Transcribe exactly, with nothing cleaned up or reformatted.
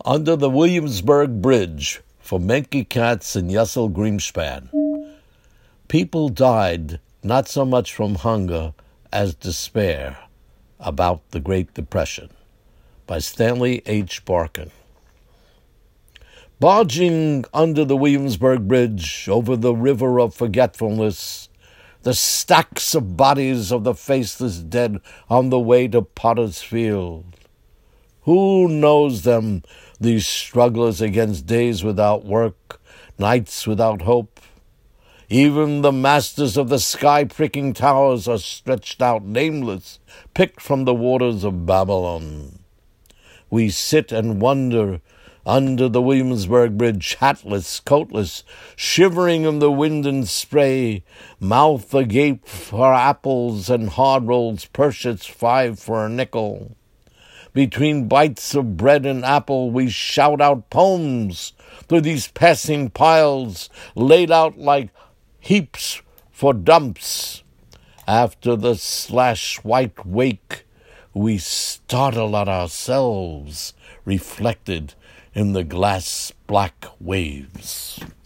Under the Williamsburg Bridge for Menke Katz and Yessel Greenspan, people died not so much from hunger as despair about the Great Depression, by Stanley H. Barkin. Barging under the Williamsburg Bridge over the river of forgetfulness, the stacks of bodies of the faceless dead on the way to Potter's Field. Who knows them, these strugglers against days without work, nights without hope? Even the masters of the sky-pricking towers are stretched out nameless, picked from the waters of Babylon. We sit and wonder under the Williamsburg Bridge, hatless, coatless, shivering in the wind and spray, mouth agape for apples and hard rolls, Pershits five for a nickel. Between bites of bread and apple, we shout out poems through these passing piles, laid out like heaps for dumps. After the slash white wake, we startle at ourselves, reflected in the glass black waves.